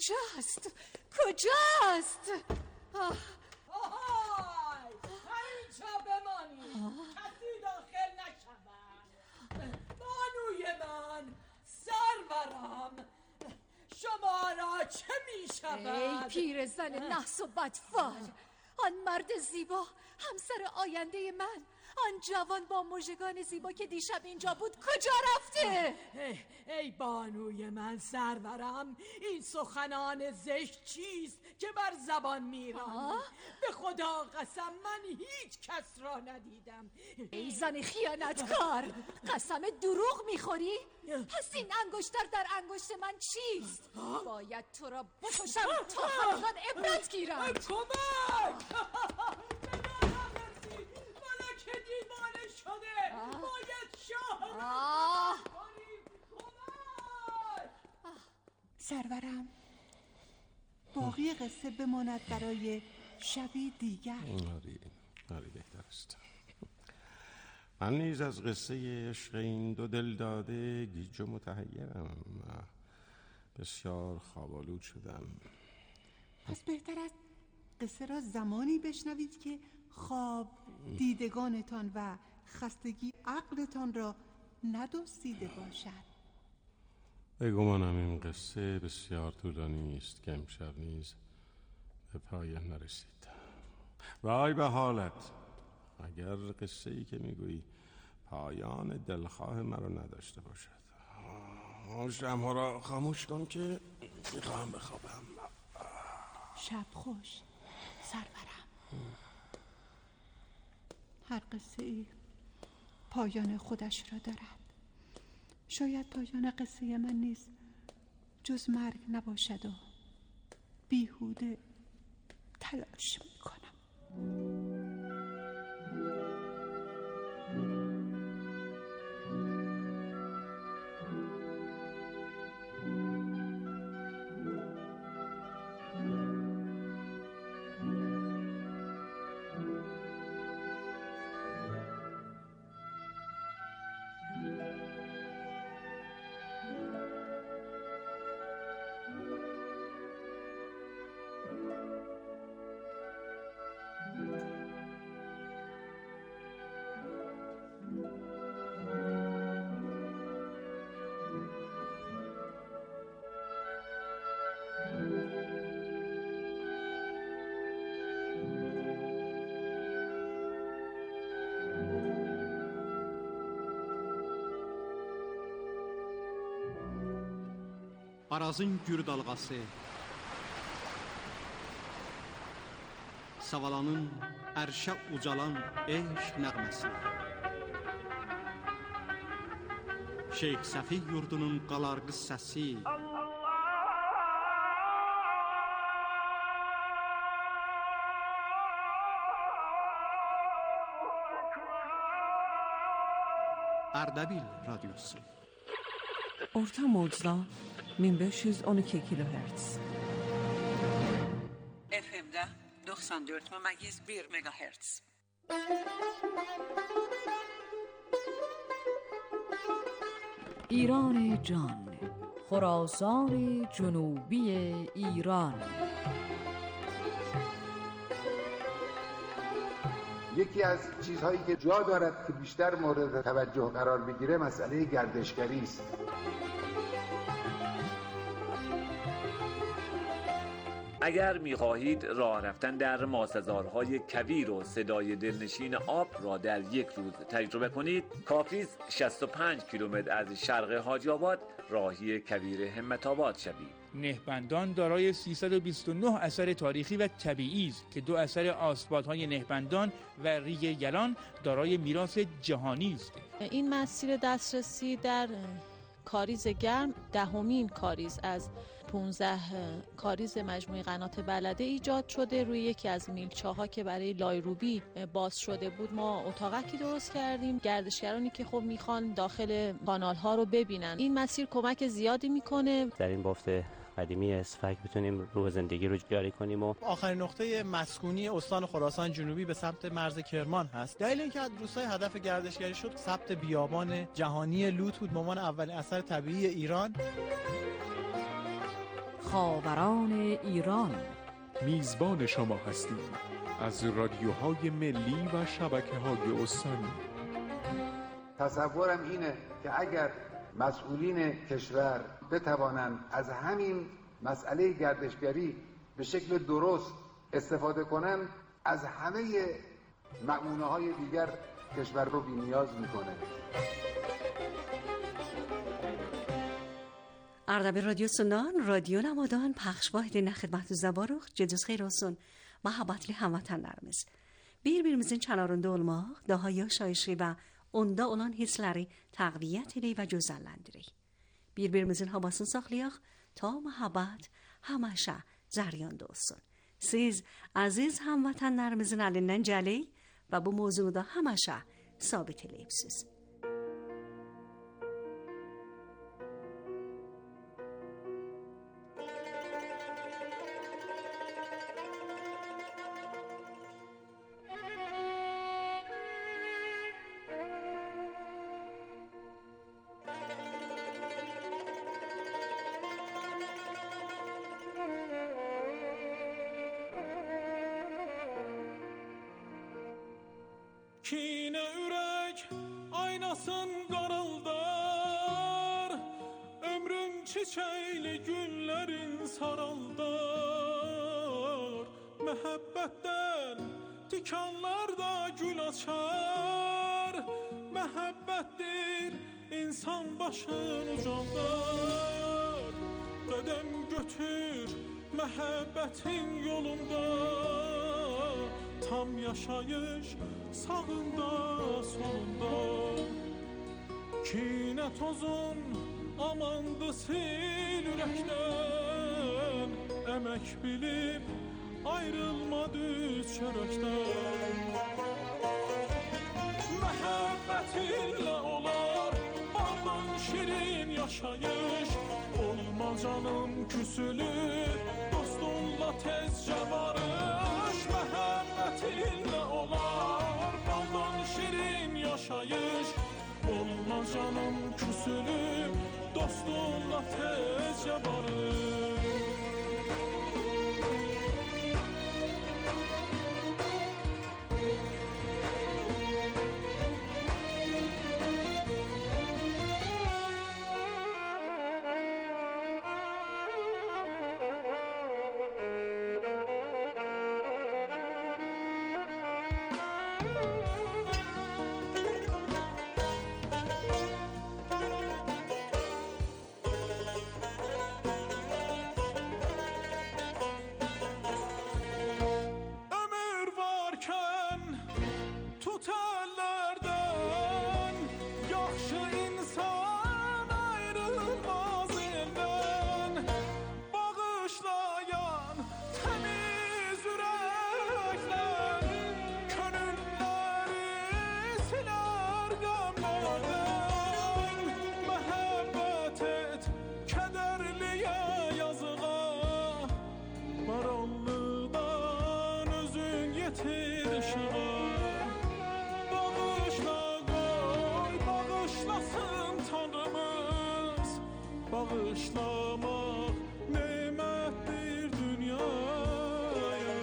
کجاست؟ آهای اینجا بمانی، کسی داخل نشود. بانوی من، سرورم، شما را چه می شود؟ ای پیرزن نحس و بدفال، آن مرد زیبا، همسر آینده من، آن جوان با مژگان زیبا که دیشب اینجا بود کجا رفته؟ ای بانوی من، سرورم، این سخنان زشت چیست که بر زبان میرانی؟ به خدا قسم من هیچ کس را ندیدم. ای زن خیانتکار، قسم دروغ میخوری؟ پس این انگشتر در انگشت من چیست؟ باید تو را بکشم تا همگان عبرت گیرند. کمک! ملک دیوانه شده، باید شاه سرورم، باقی قصه بماند برای شبی دیگر. آری بهتر است. من نیز از قصه عشق این دو دل داده گیج و متحیرم. بسیار خواب‌آلود شدم. پس بهتر است قصه را زمانی بشنوید که خواب دیدگانتان و خستگی عقلتان را ندزدیده باشد. بگمانم این قصه بسیار طولانی است که امشب نیز به پایان نرسید. وای به حالت اگر قصه ای که میگویی پایان دلخواه مرا نداشته باشد. شمع را خاموش کن که میخواهم بخوابم. شب خوش سرورم. هر قصه ای پایان خودش را دارد. شاید پایان قصه من نیز جز مرگ نباشد و بیهوده تلاش میکنم. Arazın gür dalğası, Savalanın ərşə ucalan eşq nəğməsi, Şeyx Səfi yurdunun qalarqı səsi, Ərdəbil radyosu. Orta mocda 1512 kilohertz. FM'de 94,1 megahertz. ایران جان، خراسان جنوبی ایران. یکی از چیزهایی که جا دارد که بیشتر مورد توجه قرار بگیره مسئله گردشگری است. اگر می‌خواهید راه رفتن در ماسه‌زارهای کویر و صدای دلنشین آب را در یک روز تجربه کنید، کافی است 65 کیلومتر از شرق حاجی آباد راهی کویر همت آباد شوید. نهبندان دارای 329 اثر تاریخی و طبیعی است که 2 اثر آسپادهای نهبندان و ریگ یلان دارای میراث جهانی است. این مسیر دسترسی در کاریز گرم 10مین کاریز از 15 کاریز مجموعه قنات بلده ایجاد شده. روی یکی از میلچه‌ها که برای لایروبی باز شده بود ما اتاقکی درست کردیم. گردشگرانی که خب میخوان داخل کانال ها رو ببینن، این مسیر کمک زیادی میکنه. در این بافت قدیمی اسفک بتونیم روح زندگی رو جاری کنیم. و آخرین نقطه مسکونی استان خراسان جنوبی به سمت مرز کرمان هست. دلیل اینکه روستای هدف گردشگری شد ثبت بیابان جهانی لوت بود به عنوان اولین اثر طبیعی ایران. خاوران ایران. میزبان شما هستیم از رادیوهای ملی و شبکه‌های استانی. تصورم اینه که اگر مسئولین کشور بتوانند از همین مسئله گردشگری به شکل درست استفاده کنند، از همه مؤونه‌های دیگر کشور رو بی‌نیاز میکنه. Ardabil Radyosu'ndan Radyo Namadan paylaşma edildiğine xidmətinizdə varıq. Gecəniz xeyir olsun, məhəbbətli həmvətənlərimiz. Bir-birimizin kənarında olmaq, daha yaşayışı və onda olan hissləri təqviyyət edək və gözəlləndirək. Bir-birimizin havasını saxlayaq ta məhəbbət həmişə cərəyanda olsun. Siz əziz həmvətənlərimizin əlindən gələk və bu mövzuda həmişə sabit eləyibsiz. Kine ürek aynasın qaraldar, ömrüm çiçekli günlerin saraldar. Məhəbbətdən tikanlarda gül açar, məhəbbətdir insan başın ucaldar. Qədəm götür məhəbbətin yolunda, tam yaşayış sağında sonunda. Kine tozun amandı sil ürəkdən, əmək bilib ayrılma düz çörəkdən. Məhəbbətinlə olar baldan şirin yaşayış, olma canım küsülür dostunla tezcə varış. Məhəbbətinlə olar baldan şirin yaşayış, olma canım küsülür dostunla tezcə varış. Bağışlamaq nemətdir dünyaya.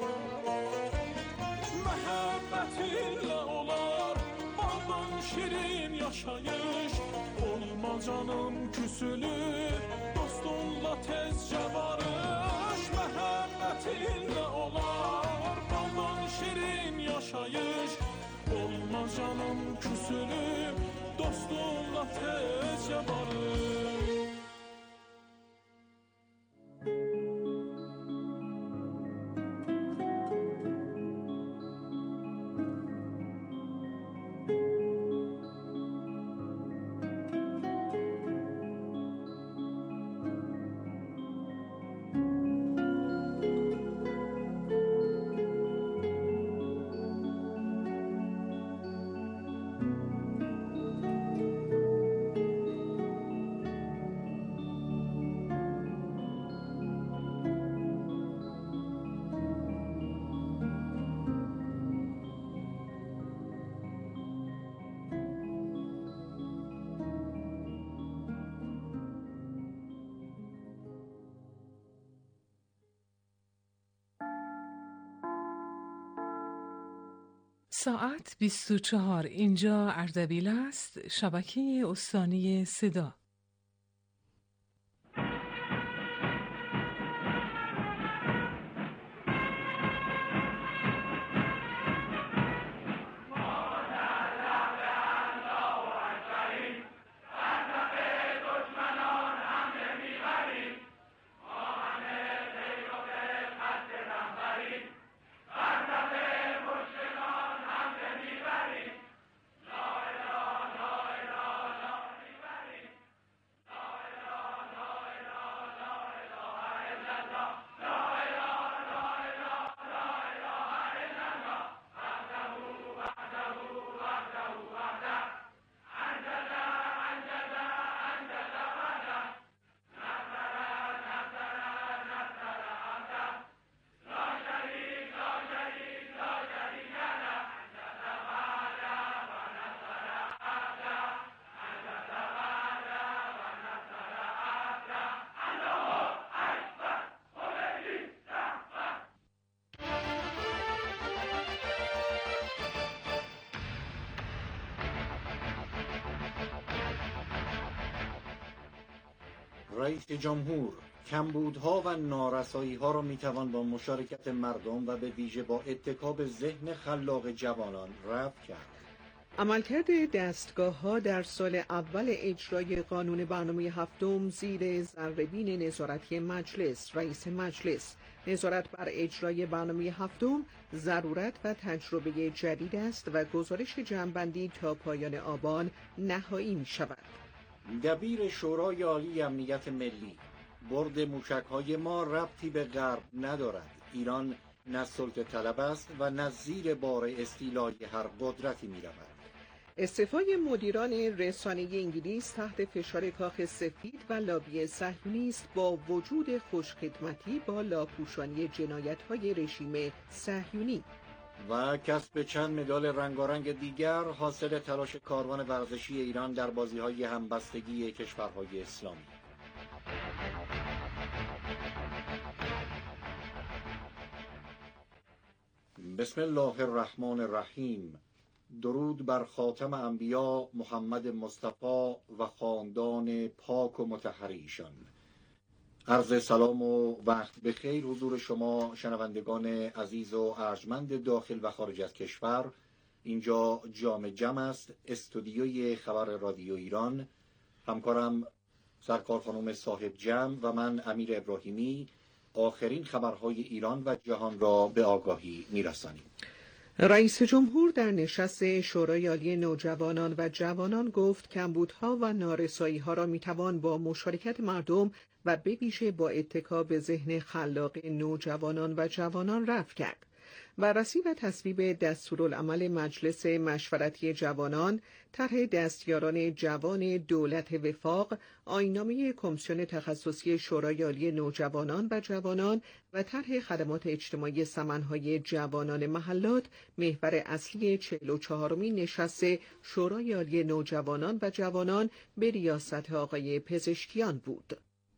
Məhəbbətinlə olar baldan şirin yaşayış, olma canım küsülür dostunla tezcə varış. Məhəbbətinlə olar baldan şirin yaşayış, olma canım küsülür dostunla tezcə varış. ساعت 24. اینجا اردبیل است، شبکه استانی صدا. رئیس جمهور کمبودها و نارسایی‌ها را میتوان با مشارکت مردم و به ویژه با اتکا به ذهن خلاق جوانان رفع کرد. عملکرد دستگاه‌ها در سال اول اجرای قانون برنامه هفتم زیر ذره‌بین نظارتی مجلس، رئیس مجلس، نظارت بر اجرای برنامه هفتم ضرورت و تجربه جدید است و گزارش جمع‌بندی تا پایان آبان نهایی می‌شود. دبیر شورای عالی امنیت ملی: برد موشک‌های ما ربطی به غرب ندارد. ایران نه سلطه طلب است و نه زیر بار استیلای هر قدرتی می‌رود. استعفای مدیران رسانه انگلیس تحت فشار کاخ سفید و لابی صهیونیست با وجود خوشخدمتی با لاپوشانی جنایت‌های رژیم صهیونی. و کسب چند مدال رنگارنگ دیگر حاصل تلاش کاروان ورزشی ایران در بازی‌های همبستگی کشورهای اسلامی. بسم الله الرحمن الرحیم. درود بر خاتم انبیا محمد مصطفی و خاندان پاک و مطهر ایشان. عرض سلام و وقت بخیر حضور شما شنوندگان عزیز و ارجمند داخل و خارج از کشور. اینجا جام جم است، استودیوی خبر رادیو ایران. همکارم سرکار خانم صاحب جم و من امیر ابراهیمی آخرین خبرهای ایران و جهان را به آگاهی می‌رسانیم. رئیس جمهور در نشست شورای عالی نوجوانان و جوانان گفت کمبودها و نارسایی‌ها را میتوان با مشارکت مردم و به ویژه با اتکا به ذهن خلاق نوجوانان و جوانان رفع کرد. بررسی و تصویب دستورالعمل مجلس مشورتی جوانان، طرح دستیاران جوان دولت وفاق، آیین‌نامه کمیسیون تخصصی شورای عالی نوجوانان و جوانان و طرح خدمات اجتماعی سمنهای جوانان محلات محور اصلی 44مین نشست شورای عالی نوجوانان و جوانان به ریاست آقای پزشکیان بود.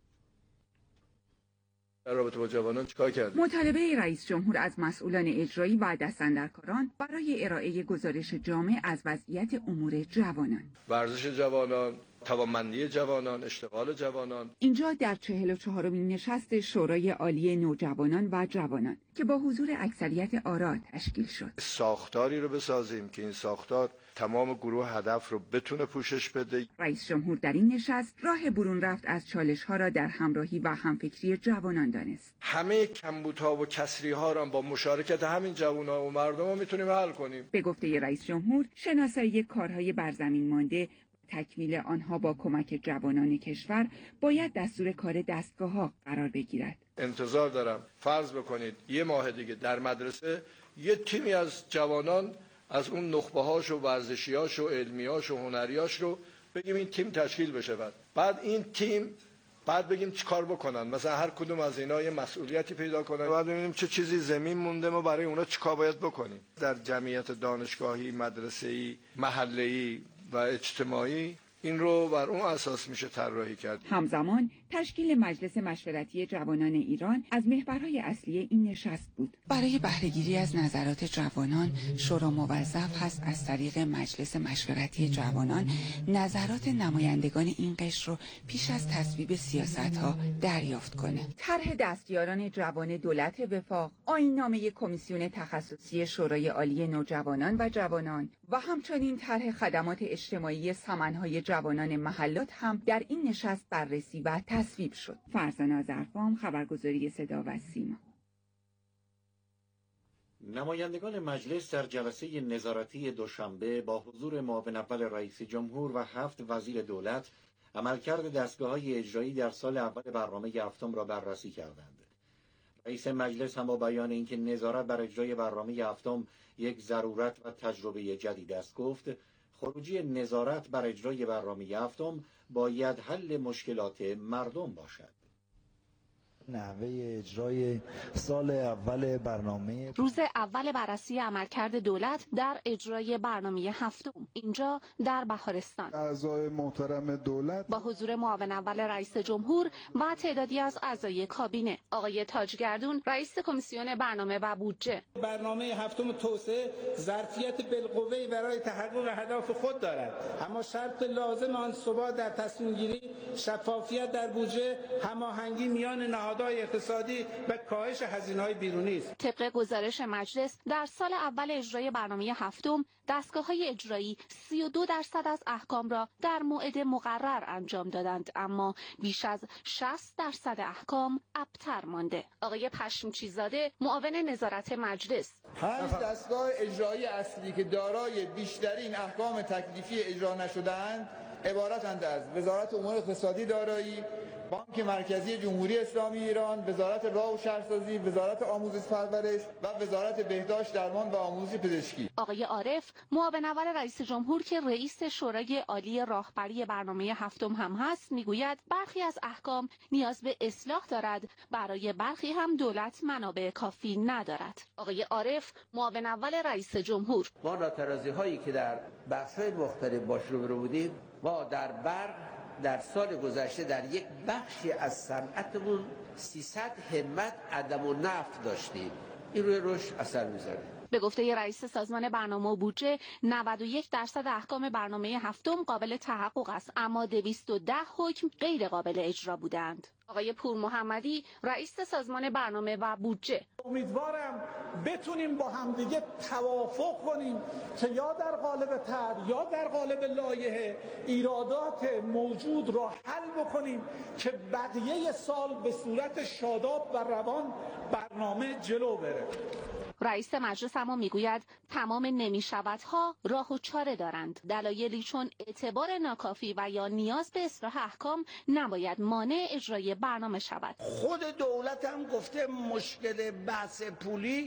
در رابطه با جوانان چیکار کردید؟ مطالبه رئیس جمهور از مسئولان اجرایی و دستاندرکاران برای ارائه گزارش جامع از وضعیت امور جوانان. ورزش جوانان، توانمندی جوانان، اشتغال جوانان. اینجا در 44مین نشست شورای عالی نوجوانان و جوانان که با حضور اکثریت آرا تشکیل شد. ساختاری رو بسازیم که این ساختار تمام گروه هدف رو بتونه پوشش بده. رئیس جمهور در این نشست راه برون رفت از چالش‌ها را در همراهی و همفکری جوانان دانست. همه کمبودها و کسری‌ها را با مشارکت همین جوانان و مردم میتونیم حل کنیم. به گفته رئیس جمهور، شناسایی کارهای برزمین مانده، تکمیل آنها با کمک جوانان کشور باید دستور کار دستگاه‌ها قرار بگیرد. انتظار دارم فرض بکنید یه ماه دیگه در مدرسه یه تیمی از جوانان از اون نخبه‌هاش و ورزشی‌هاش و علمی‌هاش و هنری‌هاش رو بگیم این تیم تشکیل بشه. بعد این تیم بعد بگیم چیکار بکنن، مثلا هر کدوم از اینا یه مسئولیتی پیدا کنن، بعد ببینیم چه چیزی زمین مونده ما برای اونا چیکار باید بکنیم. در جمعیت دانشگاهی، مدرسه‌ای، محله‌ای و اجتماعی این رو بر اون اساس میشه طراحی کرد. همزمان تشکیل مجلس مشورتی جوانان ایران از محورهای اصلی این نشست بود. برای بهره‌گیری از نظرات جوانان، شورا موظف هست از طریق مجلس مشورتی جوانان نظرات نمایندگان این قشر رو پیش از تصویب سیاست‌ها دریافت کنه. طرح دستیاران جوان دولت وفاق، آیین‌نامه کمیسیون تخصصی شورای عالی نوجوانان و جوانان و همچنین طرح خدمات اجتماعی سمنهای جوانان محلات هم در این نشست بررسی و تصویب شد. فرزانه ظرفام، خبرگزاری صدا و سیما. نمایندگان مجلس در جلسه نظارتی دوشنبه با حضور معاون اول رئیس جمهور و 7 وزیر دولت عملکرد دستگاه‌های اجرایی در سال اول برنامه هفتم را بررسی کردند. رئیس مجلس هم با بیان اینکه نظارت بر اجرای برنامه هفتم یک ضرورت و تجربه جدید است گفت خروجی نظارت بر اجرای برنامه هفتم باید حل مشکلات مردم باشد. نحوه اجرای سال اول برنامه روز اول بررسی عملکرد دولت در اجرای برنامه هفتم اینجا در بهارستان. اعضای محترم دولت با حضور معاون اول رئیس جمهور و تعدادی از اعضای کابینه، آقای تاجگردون رئیس کمیسیون برنامه و بودجه. برنامه هفتم توسعه ظرفیت بالقوه برای تحقق اهداف خود دارد، اما شرط لازم آن ثبات در تصمیم گیری، شفافیت در بودجه، هماهنگی میان نهادهای اقتصادی و کاهش هزینه‌های بیرونی است. طبق گزارش مجلس در سال اول اجرای برنامه هفتم دستگاه‌های اجرایی 32% از احکام را در موعد مقرر انجام دادند، اما بیش از 60% احکام ابتر مانده. آقای پشمچی‌زاده معاون نظارت مجلس: 5 دستگاه اجرایی اصلی که دارای بیشترین احکام تکلیفی اجرا نشده‌اند عبارتند از وزارت امور اقتصادی دارایی، بانک مرکزی جمهوری اسلامی ایران، وزارت راه و شهرسازی، وزارت آموزش پرورش و وزارت بهداشت درمان و آموزش پزشکی. آقای عارف معاون اول رئیس جمهور که رئیس شورای عالی راهبری برنامه هفتم هم هست میگوید برخی از احکام نیاز به اصلاح دارد، برای برخی هم دولت منابع کافی ندارد. آقای عارف معاون اول رئیس جمهور: ما ناترازی هایی که در بخش‌های مختلف باش روبرو بودیم، ما در برق در سال گذشته در یک بخشی از صنعتمون 300 همت عدم و نفت داشتیم. این روی رشد اثر میذاره. به گفته رئیس سازمان برنامه و بودجه 91% احکام برنامه هفتم قابل تحقق است، اما 210 حکم غیر قابل اجرا بودند. آقای پور محمدی رئیس سازمان برنامه و بودجه: امیدوارم بتونیم با همدیگه توافق کنیم که یا در قالب طرح یا در قالب لایحه ایرادات موجود را حل بکنیم که بقیه سال به صورت شاداب و روان برنامه جلو بره. رئیس مجلس اما میگوید تمام نمیشودها راه و چاره دارند. دلایلی چون اعتبار ناکافی و یا نیاز به اصلاح احکام نباید مانع اجرای برنامه شود. خود دولت هم گفته مشکل بحث پولی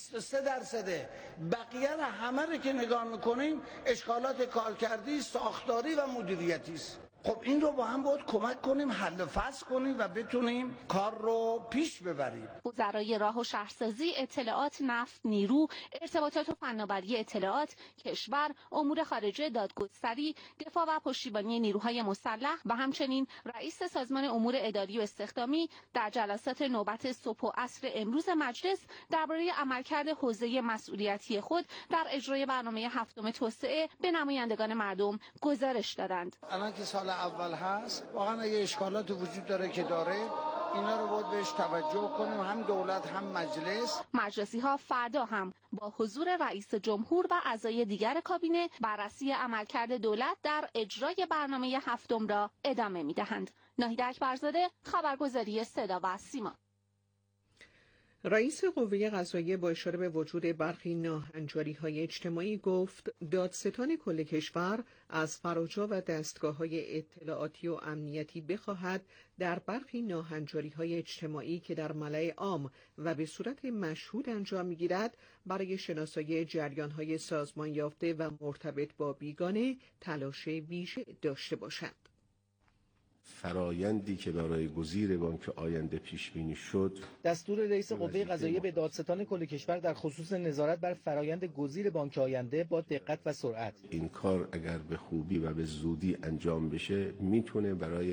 23%. بقیه را همه رو که نگاه میکنیم اشکالات کارکردی، ساختاری و مدیریتی است. خب این رو با هم باید کمک کنیم، حل و فصل کنیم و بتونیم کار رو پیش ببریم. وزرای راه و شهرسازی، اطلاعات، نفت، نیرو، ارتباطات و فناوری اطلاعات، کشور، امور خارجه، دادگستری، دفاع و پشتیبانی نیروهای مسلح و همچنین رئیس سازمان امور اداری و استخدامی در جلسات نوبت صبح و عصر امروز مجلس درباره عملکرد حوزه مسئولیتی خود در اجرای برنامه هفتم توسعه به نمایندگان مردم گزارش دادند. الان که سال اول هست، واقعا اگه اشکالات وجود داره که داره، اینا رو باید بهش توجه کنیم، هم دولت هم مجلس. مجلسی ها فردا هم با حضور رئیس جمهور و اعضای دیگر کابینه بررسی عملکرد دولت در اجرای برنامه هفتم را ادامه می‌دهند. ناهید اکبرزاده، خبرگزاری صدا و سیما. رئیس قوه قضاییه با اشاره به وجود برخی ناهنجاری‌های اجتماعی گفت دادستان کل کشور از فراجا و دستگاه‌های اطلاعاتی و امنیتی بخواهد در برخی ناهنجاری‌های اجتماعی که در ملأ عام و به صورت مشهود انجام می‌گیرد برای شناسایی جریان‌های سازمان یافته و مرتبط با بیگانه تلاش ویژه داشته باشد. فرایندی که برای گزیر بانک آینده پیش بینی شد، دستور رئیس قوه قضاییه به دادستان کل کشور در خصوص نظارت بر فرایند گزیر بانک آینده با دقت و سرعت. این کار اگر به خوبی و به زودی انجام بشه میتونه برای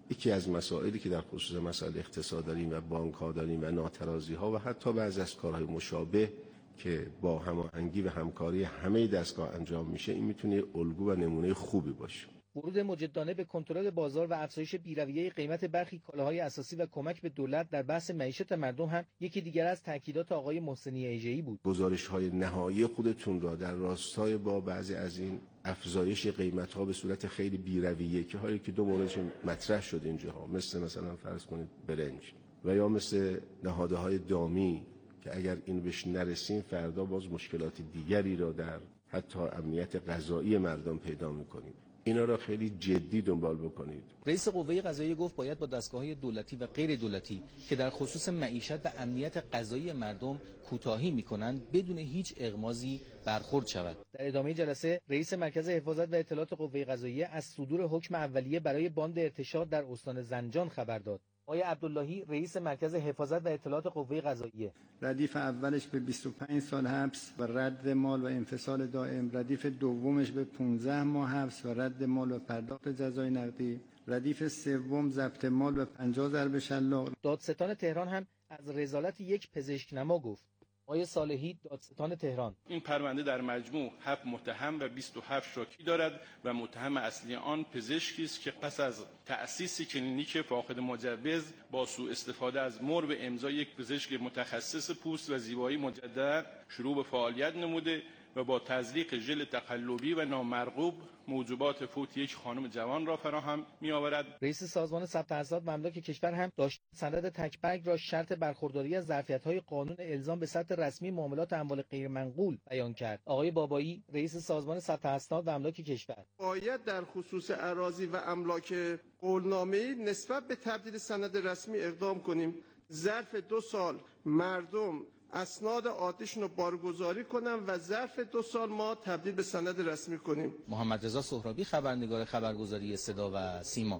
یکی از مسائلی که در خصوص مسائل اقتصاد داریم و بانک‌ها داریم و ناترازی‌ها و حتی بعضی از کارهای مشابه که با هماهنگی و همکاری همه دستگاه انجام میشه، این میتونه الگو و نمونه خوبی باشه. ورود مجدانه به کنترل بازار و افزایش بی‌رویه قیمت برخی کالاهای اساسی و کمک به دولت در بحث معیشت مردم هم یکی دیگر از تاکیدات آقای محسنی ایجه‌ای بود. گزارش‌های نهایی خودتون را در راستای با بعضی از این افزایش قیمت‌ها به صورت خیلی بی‌رویه که هایی که دو موردش مطرح شد اینجاها، مثلا فرض کنید برنج و یا مثل نهادهای دامی که اگر این بهش نرسیم فردا باز مشکلات دیگری را در حتی امنیت غذایی مردم پیدا می‌کنیم. اینا را خیلی جدی دنبال بکنید. رئیس قوه قضاییه گفت باید با دستگاه‌های دولتی و غیر دولتی که در خصوص معیشت و امنیت غذایی مردم کوتاهی می‌کنند بدون هیچ اغماضی برخورد شود. در ادامه جلسه رئیس مرکز حفاظت و اطلاعات قوه قضاییه از صدور حکم اولیه برای باند ارتشاد در استان زنجان خبر داد. آقای عبداللهی رئیس مرکز حفاظت و اطلاعات قوه قضاییه: ردیف اولش به 25 سال حبس و رد مال و انفصال دائم، ردیف دومش به 15 ماه حبس و رد مال و پرداخت جزای نقدی، ردیف سوم ضبط مال و 50 ضرب شلاق. دادستان تهران هم از رذالت یک پزشکنما گفت. آقای صالحی دادستان تهران: این پرونده در مجموع 7 متهم و 27 شاکی دارد و متهم اصلی آن پزشکی است که پس از تأسیس کلینیک فاقد مجوز با سوء استفاده از مرب امضای یک پزشک متخصص پوست و زیبایی مجدد شروع به فعالیت نموده و با تزریق ژل تقلبی و نامرغوب موجبات فوت یک خانم جوان را فراهم می‌آورد. رئیس سازمان ثبت اسناد املاک کشور هم داشت سند تک‌برگ را شرط برخورداری از ظرفیت‌های قانون الزام به ثبت رسمی معاملات اموال غیرمنقول بیان کرد. آقای بابایی رئیس سازمان ثبت اسناد املاک کشور: باید در خصوص اراضی و املاک قولنامه‌ای نسبت به تبدیل سند رسمی اقدام کنیم. ظرف 2 سال مردم اسناد عادیشون رو بارگذاری کنن و ظرف 2 سال ما تبدیل به سند رسمی کنیم. محمد رضا سهرابی خبرنگار خبرگزاری صدا و سیما.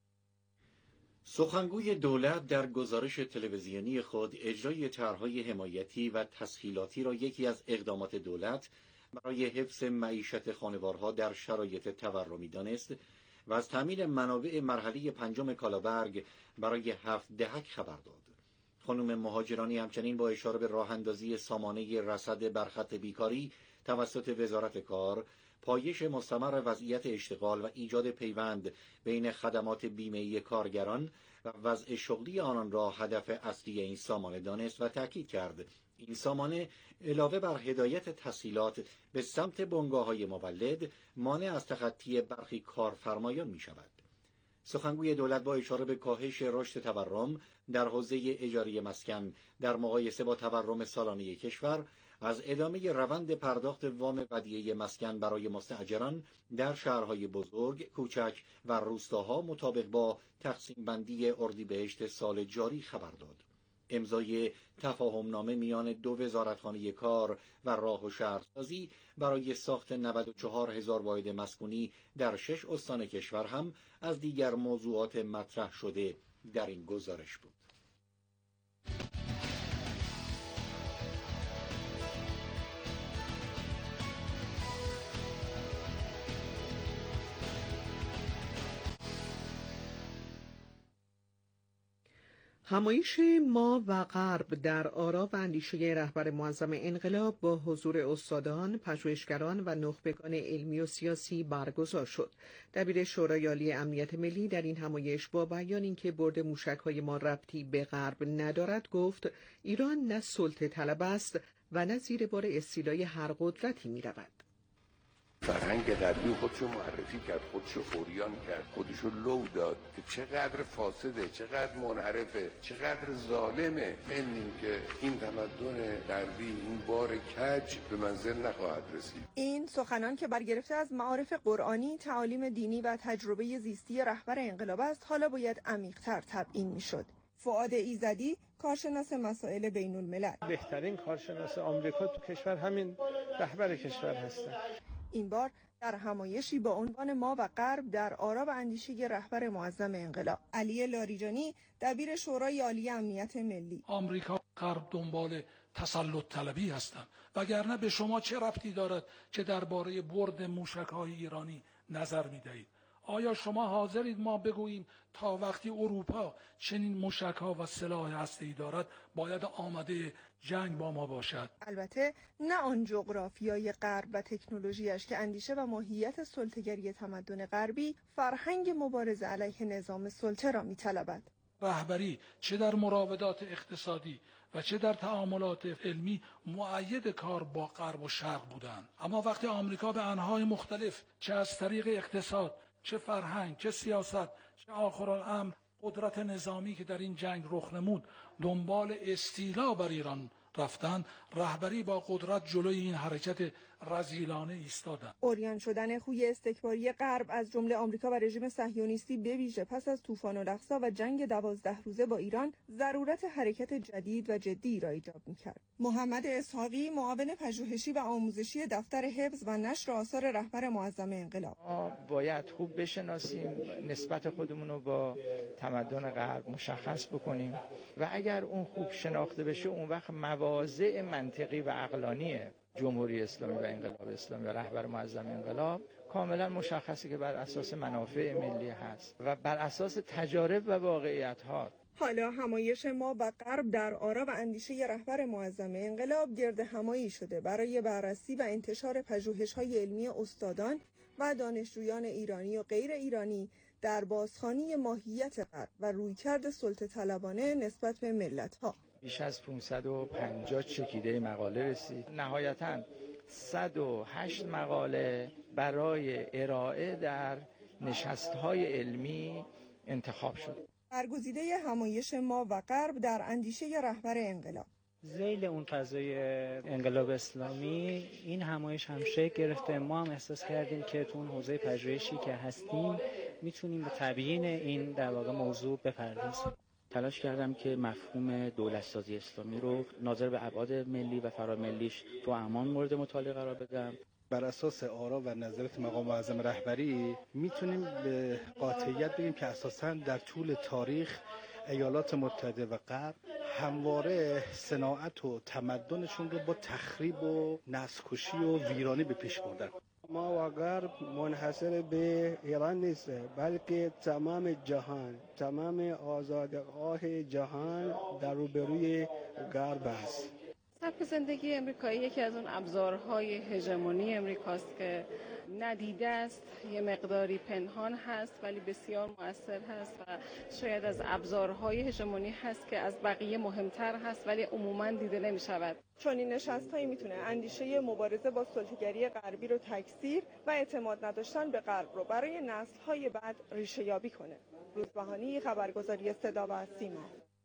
سخنگوی دولت در گزارش تلویزیونی خود اجرای طرح‌های حمایتی و تسهیلاتی را یکی از اقدامات دولت برای حفظ معیشت خانوارها در شرایط تورمی دانست و از تامین منابع مرحله 5 کالابرگ برای 7 دهک خبر داد. خانم مهاجرانی همچنین با اشاره به راه اندازی سامانه رصد بر خط بیکاری توسط وزارت کار، پایش مستمر وضعیت اشتغال و ایجاد پیوند بین خدمات بیمه‌ای کارگران و وضع شغلی آنان را هدف اصلی این سامانه دانست و تاکید کرد این سامانه علاوه بر هدایت تسهیلات به سمت بنگاه‌های مولد مانع از تخطی برخی کارفرمایان می شود. سخنگوی دولت با اشاره به کاهش رشد تورم در حوزه اجاره مسکن در مقایسه با تورم سالانه کشور، از ادامه روند پرداخت وام ودیعه مسکن برای مستاجران در شهرهای بزرگ، کوچک و روستاها مطابق با تقسیم بندی اردیبهشت سال جاری خبر داد. امضای تفاهمنامه میان 2 وزارتخانه کار و راه و شهرسازی برای ساخت 94,000 واحد مسکونی در 6 استان کشور هم از دیگر موضوعات مطرح شده در این گزارش بود. همایش ما و غرب در آرا و اندیشه رهبر معظم انقلاب با حضور استادان، پژوهشگران و نخبگان علمی و سیاسی برگزار شد. دبیر شورای عالی امنیت ملی در این همایش با بیان اینکه برد موشک‌های ما ربطی به غرب ندارد گفت ایران نه سلطه طلب است و نه زیر بار استیلای هر قدرتی می‌رود. فرهنگ غربی خودشو معرفی کرد، خودشو اوریان کرد، خودشو لو داد که چقدر فاسده، چقدر منحرفه، چقدر ظالمه. ببینیم که این تمدن غربی این بار کج به منزل نخواهد رسید. این سخنان که برگرفته از معارف قرآنی، تعالیم دینی و تجربه زیستی رهبر انقلاب است، حالا باید عمیق‌تر تبیین می‌شد. فؤاد ایزدی، کارشناس مسائل بین الملل: بهترین کارشناس آمریکا تو کشور همین رهبر کشور هستن. این بار در همایشی با عنوان ما و غرب در آرا و اندیشه رهبر معظم انقلاب. علی لاریجانی، دبیر شورای عالی امنیت ملی: آمریکا و غرب دنبال تسلط طلبی هستند، وگرنه به شما چه ربطی دارد که درباره برد موشک‌های ایرانی نظر می‌دهید؟ آیا شما حاضرید ما بگوییم تا وقتی اروپا چنین موشک‌ها و سلاح هسته‌ای دارد باید آماده جنگ با ما باشد؟ البته نه آن جغرافیای غرب و تکنولوژیش که اندیشه و ماهیت سلطه‌گری تمدن غربی فرهنگ مبارزه علیه نظام سلطه را می‌طلبد. رهبری چه در مراودات اقتصادی و چه در تعاملات علمی مؤید کار با غرب و شرق بودند، اما وقتی آمریکا به انواع مختلف چه از طریق اقتصاد، چه فرهنگ، چه سیاست، چه آخرالامر قدرت نظامی که در این جنگ رخ نمود دنبال استیلا بر ایران رفتن، رهبری با قدرت جلوی این حرکت رذیلانه ایستادند. عریان شدن خوی استکباری غرب از جمله آمریکا و رژیم صهیونیستی به ویژه پس از طوفان الاقصی و جنگ 12 روزه با ایران ضرورت حرکت جدید و جدی را ایجاب می‌کرد. محمد اسحاقی، معاون پژوهشی و آموزشی دفتر حفظ و نشر آثار رهبر معظم انقلاب: ما باید خوب بشناسیم، نسبت خودمون رو با تمدن غرب مشخص بکنیم و اگر اون خوب شناخته بشه اون وقت مواضع منطقی و عقلانی جمهوری اسلامی و انقلاب اسلامی و رهبر معظم انقلاب کاملا مشخصه که بر اساس منافع ملی هست و بر اساس تجارب و واقعیت ها. حالا همایش ما و غرب در آرا و اندیشه رهبر معظم انقلاب گرد همایی شده برای بررسی و انتشار پژوهش‌های علمی استادان و دانشجویان ایرانی و غیر ایرانی در بازخوانی ماهیت غرب و رویکرد سلطه‌طلبانه نسبت به ملت‌ها. بیش از 550 چکیده مقاله رسید. نهایتاً 108 مقاله برای ارائه در نشست‌های علمی انتخاب شد. برگزیده همایش ما و غرب در اندیشه رهبر انقلاب. ذیل اون فضای انقلاب اسلامی این همایش هم شکل گرفته. ما هم احساس کردیم که تو اون حوزه پژوهشی که هستیم میتونیم به تبیین این در واقع موضوع بپردازیم. تلاش کردم که مفهوم دولت‌سازی اسلامی رو ناظر به ابعاد ملی و فراملیش تو اعمال مورد مطالعه قرار بدم. بر اساس آرا و نظرات مقام معظم رهبری میتونیم به قاطعیت بگیم که اساساً در طول تاریخ ایالات متحده و غرب همواره صناعت و تمدنشون رو با تخریب و نسل‌کشی و ویرانی به پیش بردن. ما و غرب منحصر به ایران نیست، بلکه تمام جهان، تمام آزادخواه جهان در روبروی غرب است. سبک زندگی امریکایی یکی از اون ابزارهای هژمونی امریکاست که ندیده است، یه مقداری پنهان هست ولی بسیار مؤثر هست و شاید از ابزارهای هژمونی هست که از بقیه مهمتر هست ولی عموما دیده نمی شود. چون این نشست‌هایی میتونه اندیشه مبارزه با سلطه‌گری غربی رو تکثیر و اعتماد نداشتن به غرب رو برای نسل‌های بعد ریشه یابی کنه. روزبهانی، خبرگزاری صدا و سیما.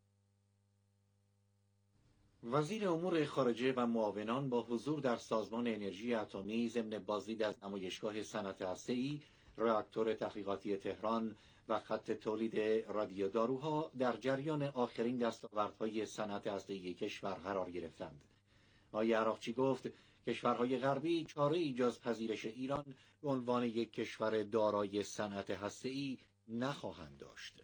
وزیر امور خارجه و معاونان با حضور در سازمان انرژی اتمی ضمن بازدید از نمایشگاه صنعت هسته‌ای، راکتور تحقیقاتی تهران و خط تولید رادیوداروها در جریان آخرین دستاوردهای صنعت هسته‌ای کشور قرار گرفتند. آقای عراقچی گفت کشورهای غربی چاره‌ای جز پذیرش ایران به عنوان یک کشور دارای صنعت هسته‌ای نخواهند داشت.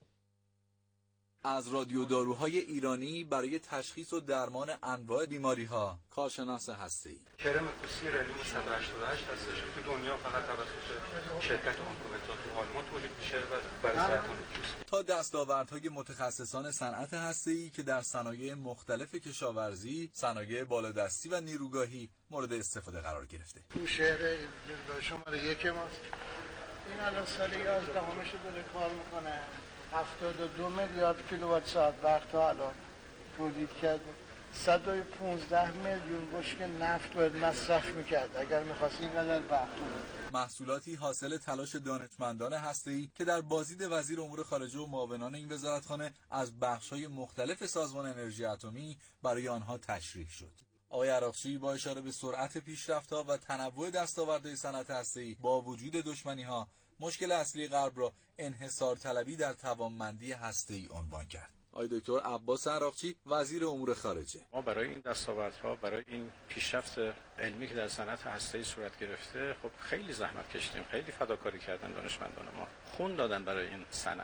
از رادیوداروهای ایرانی برای تشخیص و درمان انواع بیماری‌ها، کارشناس هسته‌ای. کرم پوستی رلیوم 188 هستش که تو دنیا فقط توسط شرکت آنکومتا تو آلمان تولید میشه و برای سرطان پوست. تا دستاوردهای متخصصان صنعت هسته‌ای که در صنایع مختلف کشاورزی، صنایع بالادستی و نیروگاهی مورد استفاده قرار گرفته. تو شهر شماره 1 ماست. این الان سال 11 داره کار میکنه. 72 میلیارد کیلووات ساعت وقت تا الان تولید کرده. 115 میلیون بشکه نفت باید مصرف میکرد اگر میخواست اینقدر وقت. محصولاتی حاصل تلاش دانشمندان هسته‌ای که در بازدید وزیر امور خارجه و معاونان این وزارتخانه از بخش‌های مختلف سازمان انرژی اتمی برای آنها تشریح شد. آقای عراقچی با اشاره به سرعت پیشرفت‌ها و تنوع دستاوردهای صنعت هسته‌ای با وجود دشمنی‌ها، مشکل اصلی غرب را انحصار طلبی در توانمندی هسته‌ای عنوان کرد. آقای دکتر عباس عراقچی وزیر امور خارجه: ما برای این دستاوردها، برای این پیشرفت علمی که در صنعت هسته‌ای صورت گرفته، خب خیلی زحمت کشیدیم، خیلی فداکاری کردن دانشمندان ما، خون دادن برای این صنعت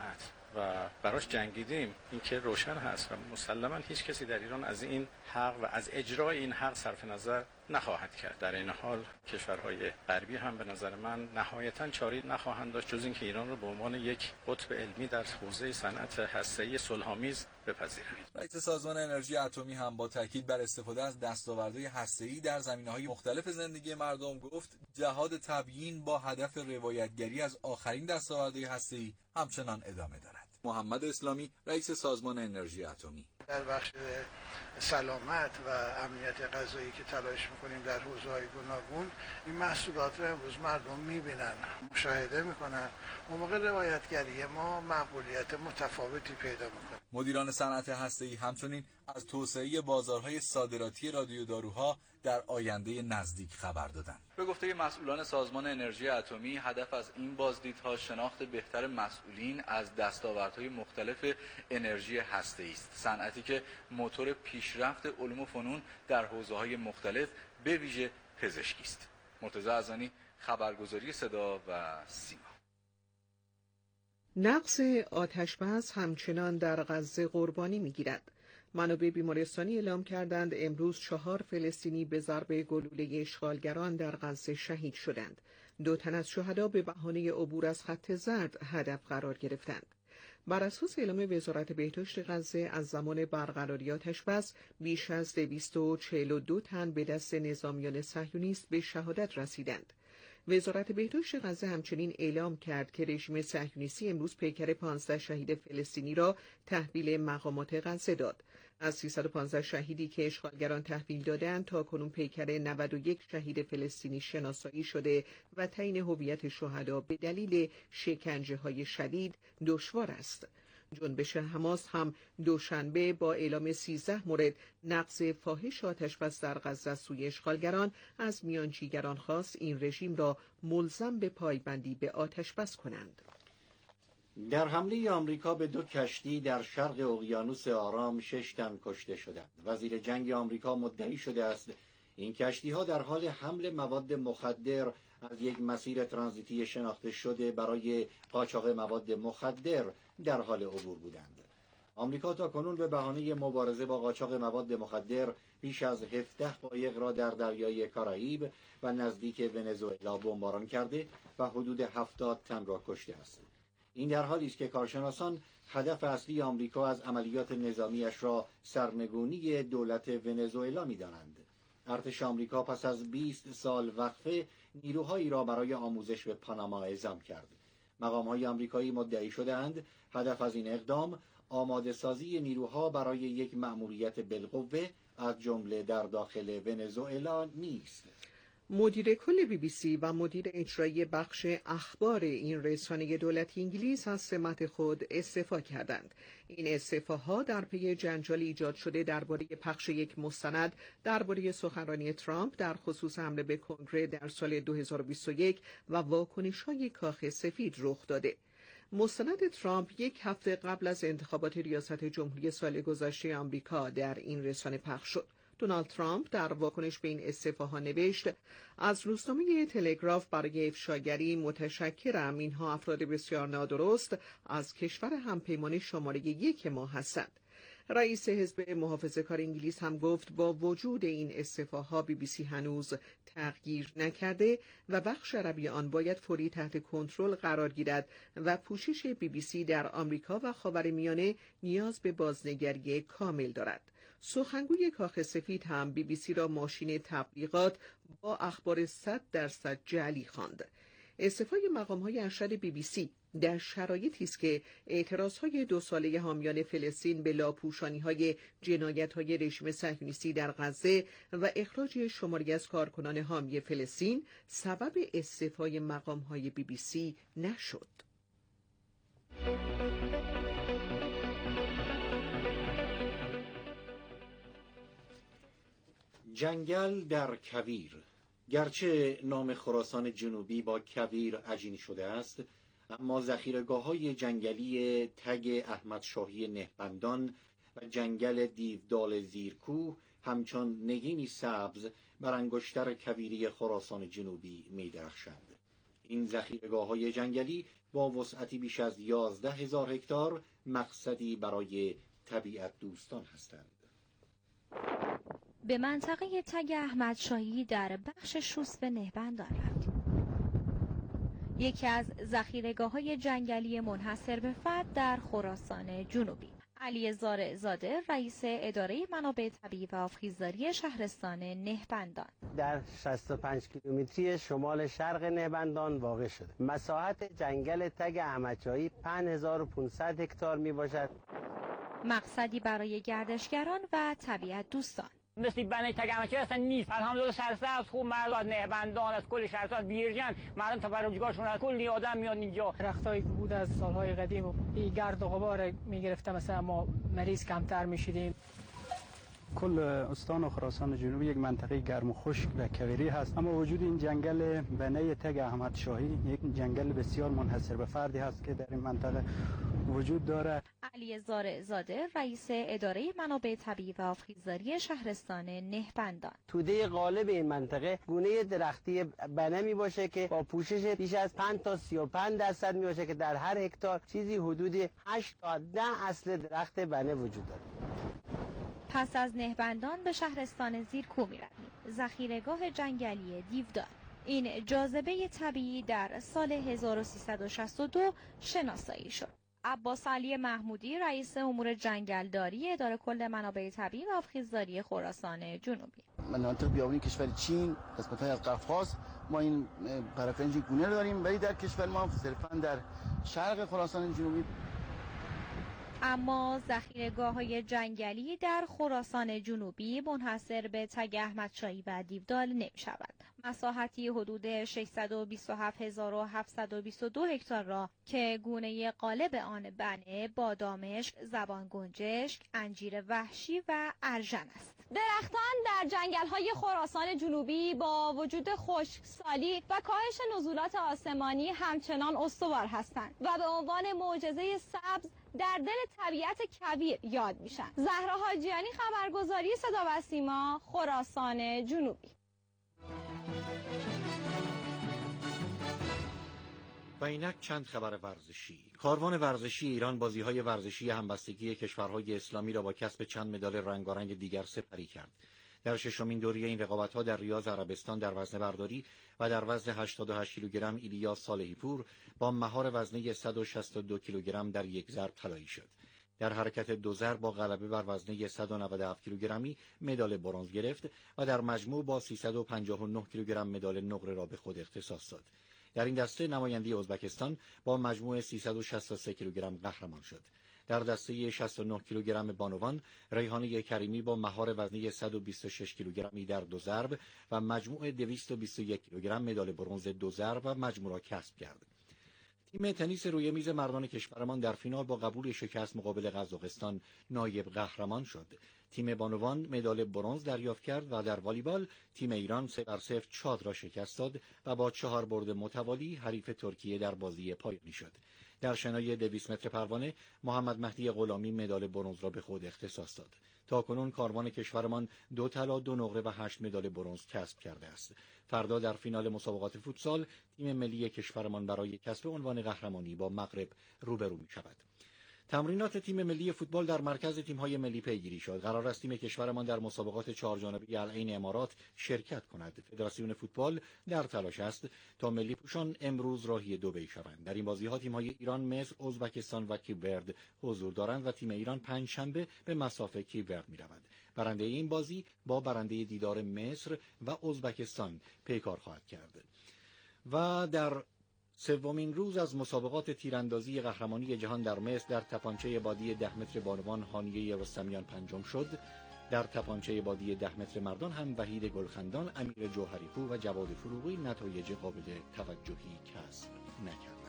و براش جنگیدیم، این که روشن هست و مسلما هیچ کسی در ایران از این حق و از اجرای این حق صرف نظر نخواهد کرد. در این حال کشورهای غربی هم به نظر من نهایتاً چاری نخواهند داشت جز اینکه ایران رو به عنوان یک قطب علمی در حوزه صنعت هسته‌ای صلح‌آمیز بپذیرند. رئیس سازمان انرژی اتمی هم با تاکید بر استفاده از دستاوردهای هسته‌ای در زمینه‌های مختلف زندگی مردم گفت جهاد تبیین با هدف روایتگری از آخرین دستاوردهای هسته‌ای همچنان ادامه دارد. محمد اسلامی رئیس سازمان انرژی اتمی: در بخش سلامت و امنیت غذایی که تلاش میکنیم در حوزه‌های گوناگون، این محصولات رو امروز مردم میبینن، مشاهده میکنن. اون موقع روایتگری ما مقبولیت متفاوتی پیدا میکنه. مدیران صنعت هسته‌ای همچنین از توسعه بازارهای صادراتی رادیوداروها در آینده نزدیک خبر دادند. به گفته مسئولان سازمان انرژی اتمی، هدف از این بازدیدها شناخت بهتر مسئولین از دستاوردهای مختلف انرژی هسته‌ای است، صنعتی که موتور پیشرفت علوم و فنون در حوزه‌های مختلف به ویژه پزشکی است. مرتضی ازانی، خبرگزاری صدا و سیما. نقص آتش‌بس همچنان در غزه قربانی می‌گیرد. منابع بیمارستانی اعلام کردند امروز 4 فلسطینی به ضربه گلوله اشغالگران در غزه شهید شدند. 2 تن از شهدا به بهانه عبور از خط زرد هدف قرار گرفتند. بر اساس اعلام وزارت بهداشت غزه از زمان برقراری آتش‌بس بیش از 242 تن به دست نظامیان صهیونیست به شهادت رسیدند. وزارت بهداشت غزه همچنین اعلام کرد که رژیم صهیونیستی امروز پیکر 15 شهید فلسطینی را تحویل مقامات غزه داد. از 315 شهیدی که اشغالگران تحویل دادند تاکنون پیکر 91 شهید فلسطینی شناسایی شده و تعیین هویت شهدا به دلیل شکنجه‌های شدید دشوار است. جنبش حماس هم دوشنبه با اعلام 13 مورد نقض فاحش آتش‌بس در غزه سوی اشغالگران از میانجیگران خواست این رژیم را ملزم به پایبندی به آتش‌بس کنند. در حمله آمریکا به 2 کشتی در شرق اقیانوس آرام 6 تن کشته شدند. وزیر جنگ آمریکا مدعی شده است این کشتی‌ها در حال حمل مواد مخدر از یک مسیر ترانزیتی شناخته شده برای قاچاق مواد مخدر در حال عبور بودند. آمریکا تاکنون به بهانه مبارزه با قاچاق مواد مخدر بیش از 17 قایق را در دریای کارائیب و نزدیک ونزوئلا بمباران کرده و حدود 70 تن را کشته است. این در حالی است که کارشناسان هدف اصلی آمریکا از عملیات نظامیش را سرنگونی دولت ونزوئلا می‌دانند. ارتش آمریکا پس از 20 سال وقفه نیروهایی را برای آموزش به پاناما اعزام کرد. مقام‌های آمریکایی مدعی شده‌اند هدف از این اقدام آماده سازی نیروها برای یک مأموریت بالقوه از جمله در داخل ونزوئلا نیست. مدیر کل BBC و مدیر اجرایی بخش اخبار این رسانه دولتی انگلیس از سمت خود استعفا کردند. این استعفاها در پی جنجال ایجاد شده درباره پخش یک مستند درباره سخنرانی ترامپ در خصوص حمله به کنگره در سال 2021 و واکنش‌های کاخ سفید رخ داده. مستند ترامپ 1 هفته قبل از انتخابات ریاست جمهوری سال گذشته آمریکا در این رسانه پخش شد. دونالد ترامپ در واکنش به این استعفاها نوشت از روزنامه تلگراف برای افشاگری متشکرم. اینها افراد بسیار نادرست از کشور همپیمان شماره 1 ما هستند. رئیس حزب محافظه‌کار انگلیس هم گفت با وجود این استعفاها BBC هنوز تغییر نکرده و بخش عربی آن باید فوری تحت کنترل قرار گیرد و پوشش BBC در آمریکا و خاورمیانه نیاز به بازنگری کامل دارد. سخنگوی کاخ سفید هم BBC را ماشین تبلیغات با اخبار 100% جعلی خواند. استعفای مقام‌های ارشد BBC در شرایطی است که اعتراض‌های 2 ساله حامیان فلسطین به لاپوشانی‌های جنایت‌های رژیم صهیونیستی در غزه و اخراج شماری از کارکنان حامی فلسطین سبب استعفای مقام‌های BBC نشد. جنگل در کویر. گرچه نام خراسان جنوبی با کویر عجین شده است، اما ذخیره‌گاه‌های جنگلی تگ احمد شاهی نهبندان و جنگل دیودال زیرکوه همچون نگینی سبز بر انگشتر کویری خراسان جنوبی می‌درخشند. این ذخیره‌گاه‌های جنگلی با وسعتی بیش از 11,000 هکتار مقصدی برای طبیعت دوستان هستند. به منطقه تگ احمدشاهی در بخش شوسف نهبندان رفتیم. یکی از ذخیره‌گاه‌های جنگلی منحصر به فرد در خراسان جنوبی. علی زارع‌زاده رئیس اداره منابع طبیعی و آبخیزداری شهرستان نهبندان در 65 کیلومتری شمال شرق نهبندان واقع شده. مساحت جنگل تگ احمدشاهی 5500 هکتار می باشد. مقصدی برای گردشگران و طبیعت دوستان. مثل بنای تگ احمدشاهی اصلا نیست. الحمدلله سرسبز خوب، مردم از نهبندان از کل شهرستان بیرجن، مردم تبرجگاهشون از کلی آدم میاد اینجا. درختایی که بود از سالهای قدیم و این گرد و غبار میگرفته، مثلا ما مریض کمتر میشیدیم. کل استان و خراسان جنوبی یک منطقه گرم و خشک و کویری هست، اما وجود این جنگل بنای تگ احمدشاهی یک جنگل بسیار منحصر به فردی هست که در این منطقه وجود داره. علی زارع‌زاده رئیس اداره منابع طبیعی و آبخیزداری شهرستان نهبندان. توده غالب این منطقه گونه درختی بنه می باشه که با پوشش بیش از 5 تا 35% می باشه که در هر هکتار چیزی حدود 8 تا 10 اصل درخت بنه وجود داره. پس از نهبندان به شهرستان زیرکو می رویم. ذخیره‌گاه جنگلی دیودار. این جاذبه طبیعی در سال 1362 شناسایی شد. عباس علی محمودی رئیس امور جنگلداری اداره کل منابع طبیعی و آبخیزداری خراسان جنوبی. مناطق بیابانی کشور چین، قسمت‌های از قفقاز ما این پرافرنج گونه رو داریم، ولی در کشور ما صرفاً در شرق خراسان جنوبی. اما ذخیره‌گاه‌های جنگلی در خراسان جنوبی منحصر به تگ احمدشاهی و دیودار نمی‌شود. مساحتی حدود 627,722 هکتار را که گونه غالب آن بنه، بادامشک، زبان گنجشک، انجیر وحشی و ارژن است. درختان در جنگل‌های خراسان جنوبی با وجود خشکسالی و کاهش نزولات آسمانی همچنان استوار هستند و به عنوان معجزه سبز در دل طبیعت کویر یاد میشن. زهرا حاجیانی، خبرگزاری صدا و سیما، خراسان جنوبی. و اینک چند خبر ورزشی. کاروان ورزشی ایران بازی‌های ورزشی همبستگی کشورهای اسلامی را با کسب چند مدال رنگارنگ دیگر سپری کرد. در ششمین دوره این رقابت‌ها در ریاض عربستان در وزنه برداری و در وزن 88 کیلوگرم ایلیاس صالحی پور با مهار وزنه 162 کیلوگرم در یک ضرب طلایی شد. در حرکت دو ضرب با غلبه بر وزنه 197 کیلوگرمی مدال برنز گرفت و در مجموع با 359 کیلوگرم مدال نقره را به خود اختصاص داد. در این دسته نماینده ازبکستان با مجموع 363 کیلوگرم قهرمان شد. در دسته 69 کیلوگرم بانوان ریحانه کریمی با مهار وزنه 126 کیلوگرمی در دو ضرب و مجموع 221 کیلوگرم مدال برنز دو ضرب و مجموع را کسب کرد. تیم تنیس روی میز مردان کشورمان در فینال با قبول شکست مقابل قزاقستان نایب قهرمان شد. تیم بانوان مدال برنز دریافت کرد و در والیبال تیم ایران 3-0 چاد را شکست داد و با 4 برد متوالی حریف ترکیه در بازی پایانی شد. در شنای 200 متر پروانه محمد مهدی غلامی مدال برنز را به خود اختصاص داد. تاکنون کاروان کشورمان 2 طلا 2 نقره و 8 مدال برنز کسب کرده است. فردا در فینال مسابقات فوتسال تیم ملی کشورمان برای کسب عنوان قهرمانی با مغرب روبرو می‌شود. تمرینات تیم ملی فوتبال در مرکز تیم‌های ملی پیگیری شد. قرار است تیم کشورمان در مسابقات چهارجانبه العین امارات شرکت کند. فدراسیون فوتبال در تلاش است تا ملی پوشان امروز راهی دبی شوند. در این بازی‌ها تیم‌های ایران، مصر، ازبکستان و کیپ ورد حضور دارند و تیم ایران پنجشنبه به مصاف کیپ ورد می‌رود. برنده این بازی با برنده دیدار مصر و ازبکستان پیکار خواهد کرد. و در سومین روز از مسابقات تیراندازی قهرمانی جهان در مصر در تپانچه بادی 10 متر بانوان هانیه رستمیان پنجم شد. در تپانچه بادی 10 متر مردان هم وحید گلخندان، امیر جوهری‌پور و جواد فروغی نتایج قابل توجهی کسب نکردند.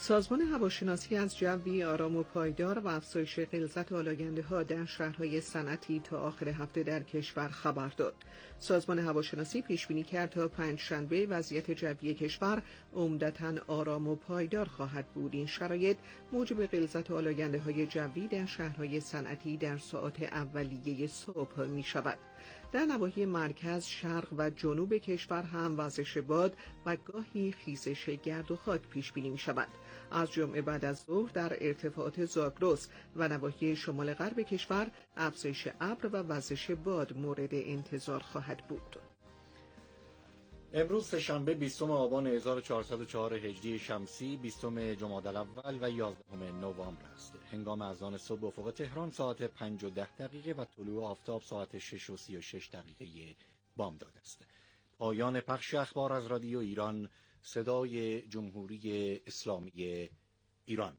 سازمان هواشناسی از جوی آرام و پایدار و افزایش غلظت آلاینده‌ها در شهرهای صنعتی تا آخر هفته در کشور خبر داد. سازمان هواشناسی پیش بینی کرد تا پنجشنبه وضعیت جوی کشور عمدتاً آرام و پایدار خواهد بود. این شرایط موجب غلظت آلاینده‌های جوی در شهرهای صنعتی در ساعات اولیه صبح می‌شود. در نواحی مرکز، شرق و جنوب کشور هم وزش باد و گاهی خیزش گرد و خاک پیش بینی می‌شود. از جمعه بعد از ظهر در ارتفاعات زاگرس و نواحی شمال غرب کشور افزایش ابر و وزش باد مورد انتظار خواهد بود. امروز سه‌شنبه 20 آبان 1404 هجری شمسی، 20 جمادی الاول و 11 نوامبر است. هنگام اذان صبح افق تهران ساعت 5:10 و طلوع آفتاب ساعت 6:36 بامداد است. پایان پخش اخبار از رادیو ایران، صدای جمهوری اسلامی ایران.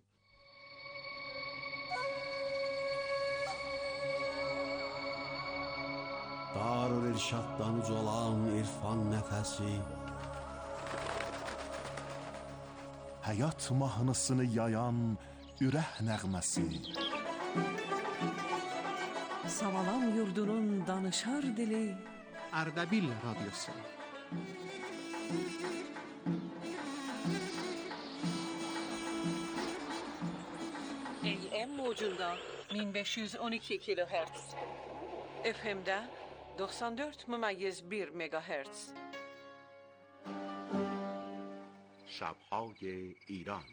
Darülirşaddan ucalan irfan nəfəsi, həyat mahnısını yayan ürək nəğməsi, Savalan yurdunun danışar dili, Ardabil Radyosu. AM موجunda 1512 kilohertz, FM'de 94.1 مگاهرتز. شب‌های ایران.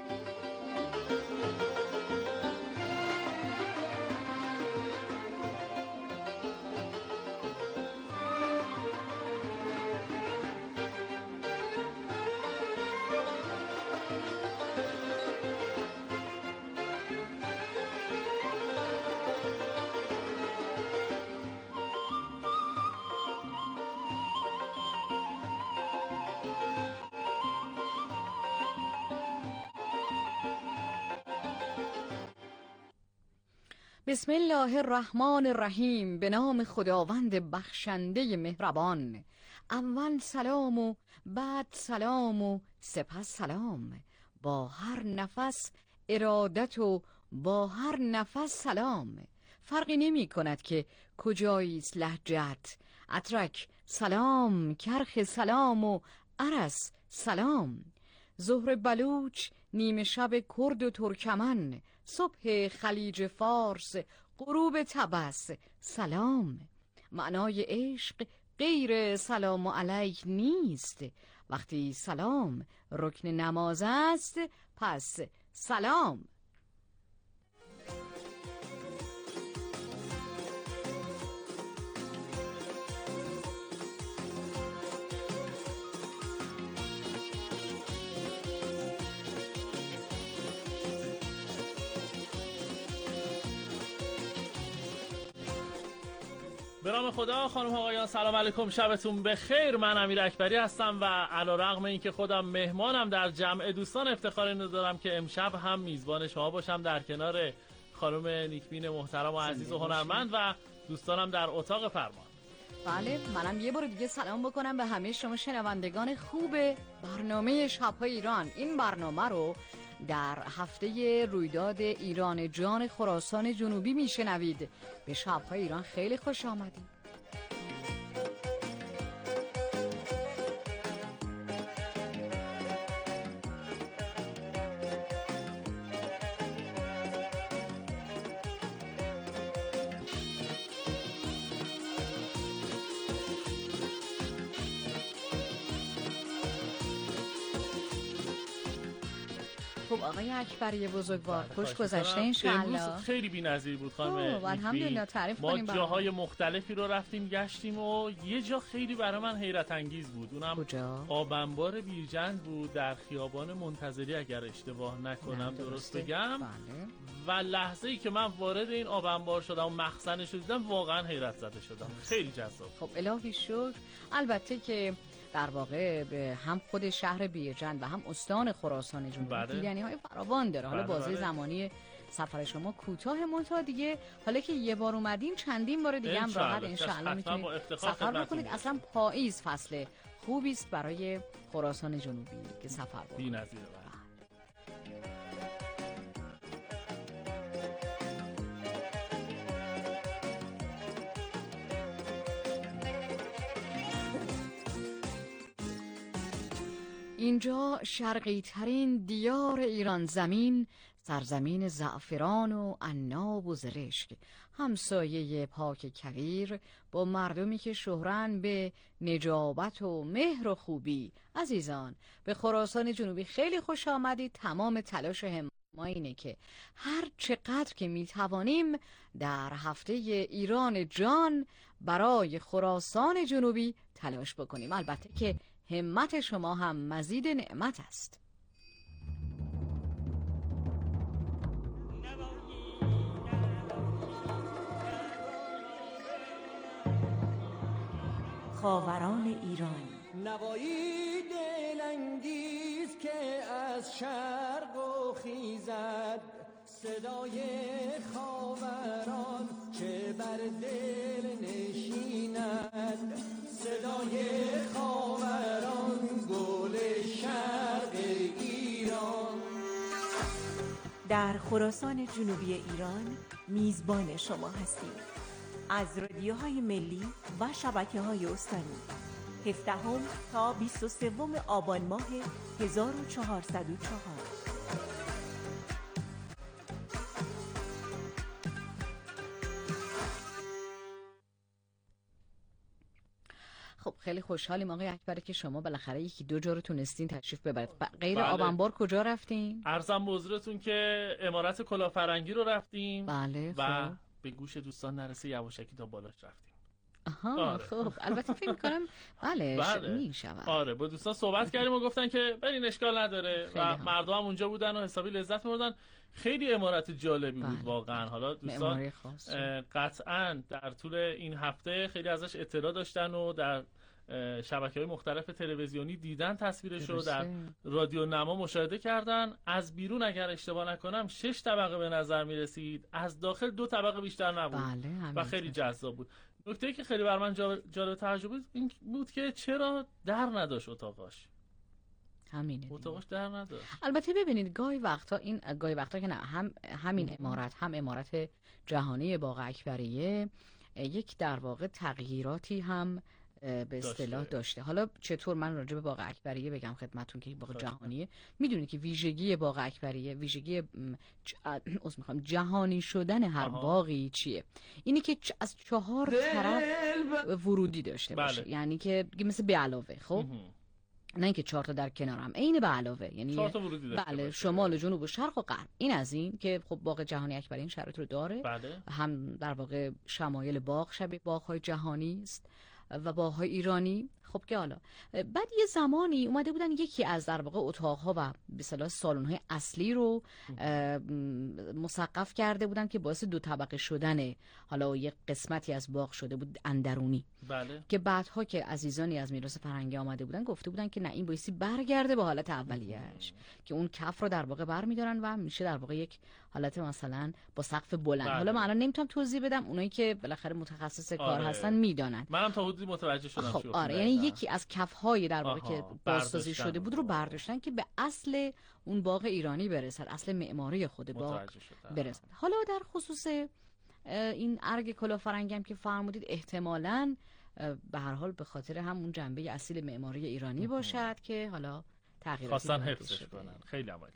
بسم الله الرحمن الرحیم. به نام خداوند بخشنده مهربان. اول سلام و بعد سلام و سپس سلام. با هر نفس ارادت و با هر نفس سلام. فرقی نمی کند که کجاییست لهجت. اترک سلام، کرخ سلام و عرس سلام. ظهر بلوچ، نیمه شب کرد و ترکمن، صبح خلیج فارس، غروب طبس سلام. معنای عشق غیر سلام علیک نیست. وقتی سلام رکن نماز است پس سلام. به نام خدا. خانم آقایان سلام علیکم، شبتون بخیر. من امیر اکبری هستم و علیرغم اینکه خودم مهمانم در جمع دوستان، افتخار اینو دارم که امشب هم میزبان شما باشم در کنار خانم نیکبین محترم و عزیز و هنرمند و دوستانم در اتاق فرمان. بله، منم یه بار دیگه سلام بکنم به همه شما شنوندگان خوب برنامه شب‌های ایران. این برنامه رو در هفته رویداد ایران جان خراسان جنوبی میشنوید. به شب‌های ایران خیلی خوش آمدید. خب آقای اکبری بزرگوار، خوش گذشته انشالله. امروز خیلی بی‌نظیر بود خانم. الحمدلله. تعریف ما کنیم. جاهای مختلفی رو رفتیم گشتیم و یه جا خیلی برای من حیرت انگیز بود. اونم کجا؟ آبنبار بیرجند بود در خیابان منتظری اگر اشتباه نکنم، درست بگم. بله. و لحظه‌ای که من وارد این آبنبار شدم و مخزنش رو دیدم واقعا حیرت زده شدم. خیلی جذاب. خب الهی شکر. البته که در واقع به هم خود شهر بیرجند و هم استان خراسان جنوبی دیدنی‌های فراوان داره. حالا بازه زمانی سفر شما کوتاه، منتها دیگه حالا که یه بار اومدین چندین بار دیگه هم راحت انشالله میتونید سفر بکنید. اصلا پاییز فصل خوبی است برای خراسان جنوبی که سفر بکنید. بی‌نظیره. اینجا شرقی ترین دیار ایران زمین، سرزمین زعفران و عناب و زرشک، همسایه پاک کویر با مردمی که شهرن به نجابت و مهر و خوبی. عزیزان، به خراسان جنوبی خیلی خوش آمدید. تمام تلاش ما اینه که هر چقدر که میتوانیم در هفته ایران جان برای خراسان جنوبی تلاش بکنیم. البته که همت شما هم مزید نعمت است. خاوران ایران، نوایی دلانگیز که از شرق و خیزد، صدای خاوران که بر دل نشیند، صدای خاوران گل شرق ایران. در خراسان جنوبی ایران میزبان شما هستیم. از رادیوهای ملی و شبکه‌های استانی 17 تا 23 آبان ماه 1404. خب خیلی خوشحالیم آقای اکبر که شما بالاخره یکی دو جا رو تونستین تشریف ببرید. غیر آبانبار کجا رفتین؟ عرضم به حضورتون که عمارت کلافرنگی رو رفتیم. بله. و خب به گوش دوستان نرسه یواشکی تا بالاش رفتیم. آها. خب البته فکر می‌کنم بله میشود. آره با دوستان صحبت کردیم و گفتن که برین اشکال نداره و مردم هم اونجا بودن و حسابی لذت بردن. خیلی عمارت جالبی بود واقعا. حالا دوستان قطعا در طول این هفته خیلی ازش اطلاع داشتن و در شبکه‌های مختلف تلویزیونی دیدن تصویرش رو، در رادیو نما مشاهده کردن. از بیرون اگر اشتباه نکنم 6 طبقه به نظر می رسید، از داخل 2 طبقه بیشتر نبود. و خیلی جذاب بود. نکته‌ای که خیلی بر من جالب توجه بود این بود که چرا در نداشت اتاقاش. همینه اتاقش در نداشت. البته ببینید گاهی وقتا که نه همین عمارت هم عمارت جهانی باغ اکبریه یک در واقع تغییراتی هم به اصطلاح داشته. حالا چطور من راجع به باغ اکبریه بگم خدمتتون که باغ جهانیه، میدونید که ویژگی باغ اکبریه، ویژگی جهانی شدن هر باغی چیه؟ اینی که از 4 طرف ورودی داشته باشه. یعنی که مثل به علاوه، خب نه اینکه 4 تا در کنار هم، عین به علاوه، یعنی 4 تا ورودی داشته بله، شمال و جنوب و شرق و غرب. این از این که خب باغ جهانی اکبری این شرایط رو داره. بله. هم در واقع شمایل باغ شبیه باغ‌های جهانی است و باغ‌های ایرانی. خب که حالا بعد یه زمانی اومده بودن یکی از در واقع اتاق‌ها و به اصطلاح سالن‌های اصلی رو مسقف کرده بودن که باعث 2 طبقه شدن حالا یک قسمتی از باغ شده بود اندرونی. بله. که بعدها که عزیزانی از میراث فرهنگی آمده بودن گفته بودن که نه، این بایستی برگرده به حالت اولیه‌اش، که اون کف رو در واقع برمی‌دارن و میشه در واقع یک حالت مثلا با سقف بلند. حالا من الان نمیتونم توضیح بدم، اونایی که بالاخره متخصص کار هستن میدانن. منم تا حدودی متوجه شدم. خب آره، یعنی یکی از کف‌های در واقع که بازسازی شده بود رو برداشتن که به اصل اون باغ ایرانی برسد، اصل معماری خود باغ برسد. حالا در خصوص این ارگ کلافرنگی هم که فرمودید، احتمالاً به هر حال به خاطر همون جنبه اصیل معماری ایرانی باشد که حالا تغییراتی خواستن حفظش کنن. خیلی عالی.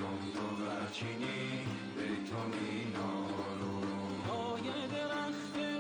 درخت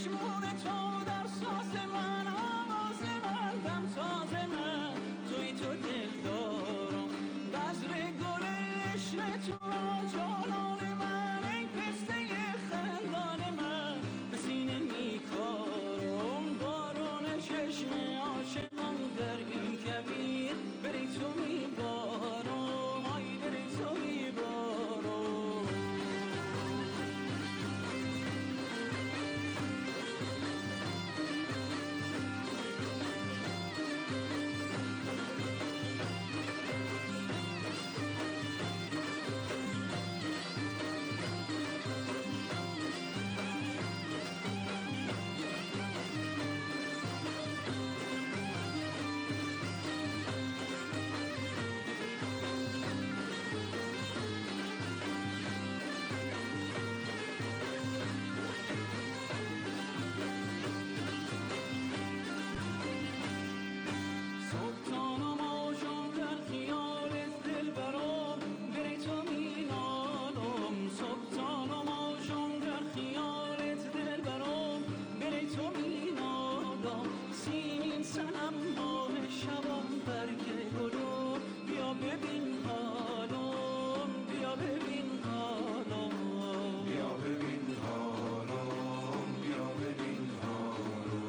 چشمون تو در ساز من، آواز من، دم ساز من، توی تو دل دارم، بذر گل عشق تو جانان من، ای پسته خندان من، به سینه میکارم بارون چشم عاشقان در این کویر، بری تو میبارم، آی بری تو میبارم. سلطانم آجام در خیالت دل برام، بری تو مینالم، سلطانم آجام در خیالت دل برام، بری تو مینالم، سیمین سنم ماه شبم برگ گلو، بیا ببین حالم، بیا ببین حالم، بیا ببین حالم، بیا ببین حالم.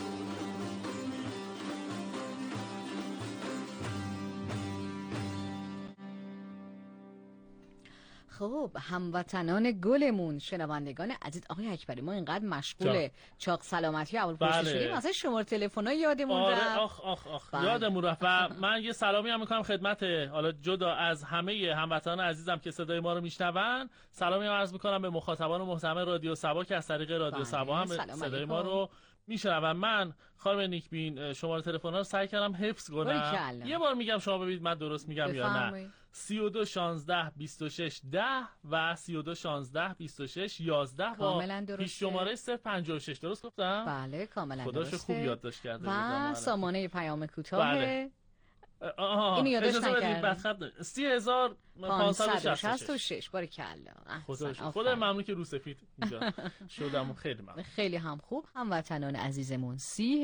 خب هموطنان گلمون، شنوندگان عزیز، آقای اکبری ما اینقدر مشغول چاق سلامتی و اولپرسی شدیم مثلا شماره تلفن یادمون رفت. آخ یادمون رفت. و من یه سلامی هم میکنم خدمت، حالا جدا از همه هموطنان عزیزم که صدای ما رو میشنون، سلامی هم عرض میکنم به مخاطبان محترم رادیو سبا که از طریق رادیو سبا هم صدای ما رو میشنون. من خانم نیکبین شماره تلفن ها رو سعی کردم حفظ کنم. یه بار میگم شما ببینید من درست میگم یا نه. 32 16 26 10 و 32 16 26 11 با پیش شماره 056. درست گفتم؟ بله کاملا درسته. درسته. خوب یادداشت کرده و سامانه پیام کوتاه. بله. اینو یادداشت نکردم. 30566. باریکلا. خدا ممنون که رو سفید اینجا شدم. خیلی ممنون. خیلی هم خوب. هموطنان عزیزمون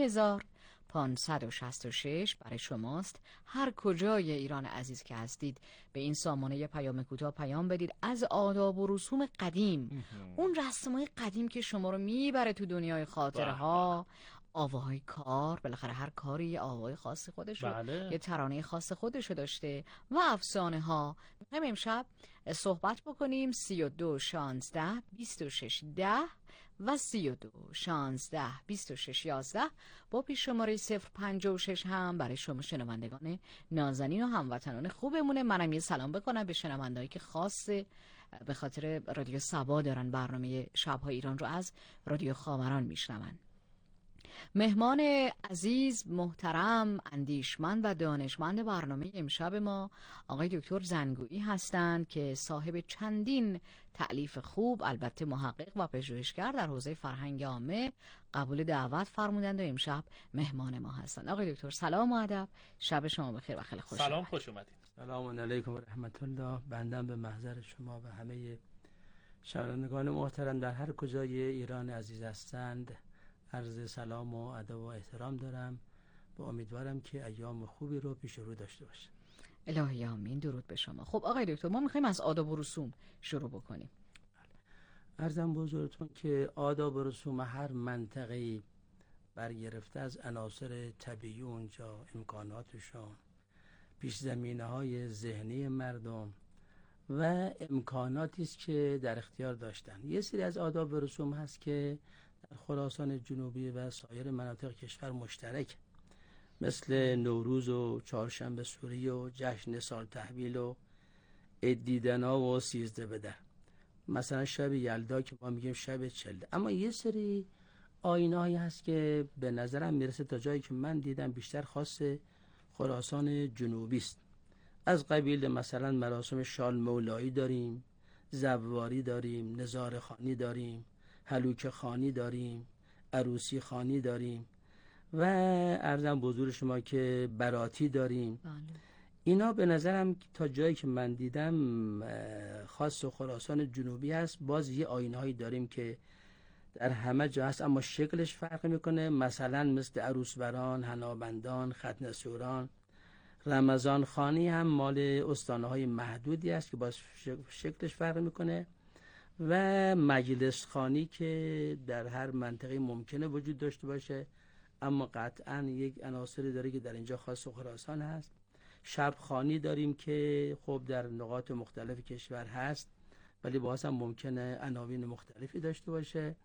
30566 برای شماست. هر کجای ایران عزیز که هستید به این سامانه پیام کوتاه پیام بدید. از آداب و رسوم قدیم، اون رسمای قدیم که شما رو میبره تو دنیای خاطره ها، آواهای کار، بالاخره هر کاری یه آوای خاصی خودشو یه ترانه خاص خودشو داشته، و افسانه ها. میخوایم امشب صحبت بکنیم 32 16 26 10 و 32 16 26 11 با پیش شماره 056 هم برای شما شنوندگان نازنین و هموطنان خوبمونه. منم یه سلام بکنم به شنوندهایی که خاصه به خاطر رادیو سبا دارن برنامه شب‌های ایران رو از رادیو خاوران میشنون. مهمان عزیز، محترم، اندیشمند و دانشمند برنامه امشب ما آقای دکتر زنگویی هستند که صاحب چندین تألیف خوب، البته محقق و پژوهشگر در حوزه فرهنگ عامه، قبول دعوت فرمودند و امشب مهمان ما هستند. آقای دکتر سلام و ادب، شب شما بخیر و خیلی خوش اومدید. سلام، خوش اومدید. سلام علیکم و رحمت الله. بندم به محضر شما و همه شنوندگان محترم در هر کجای ایران عزیز هستند عرض سلام و ادب و احترام دارم. با امیدوارم که ایام خوبی رو پیش رو داشته باشه. الهی آمین. درود به شما. خب آقای دکتر ما میخوایم از آداب و رسوم شروع بکنیم. عرضم بزرگتون که آداب و رسوم هر منطقه‌ای برگرفته از عناصر طبیعی اونجا، امکاناتشون، پیش زمینه‌های ذهنی مردم و امکاناتی است که در اختیار داشتن. یه سری از آداب و رسوم هست که در خراسان جنوبی و سایر مناطق کشور مشترک، مثل نوروز و چهارشنبه سوری و جشن سال تحویل و عید دیدنا و 13 بدر، مثلا شب یلدا که ما میگیم شب چله. اما یه سری آیین‌هایی هست که به نظرم میرسه تا جایی که من دیدم بیشتر خاص خراسان جنوبی است. از قبیل مثلا مراسم شال مولایی داریم، زواری داریم، نظاره خانی داریم، هلوک خانی داریم، عروسی خانی داریم و عرضم بزرگ شما که براتی داریم. اینا به نظرم تا جایی که من دیدم خاص خراسان جنوبی هست. باز یه آیین‌هایی داریم که در همه جا هست اما شکلش فرق میکنه. مثلا مثل عروسبران، حنابندان، ختنسوران، رمضان خانی هم مال استانه‌های محدودی است که باز شکلش فرق میکنه و مجلس خانی که در هر منطقه ممکنه وجود داشته باشه اما قطعا یک عناصری داره که در اینجا خاص خراسان هست. شب خانی داریم که خب در نقاط مختلف کشور هست ولی باز هم ممکنه عناوین مختلفی داشته باشه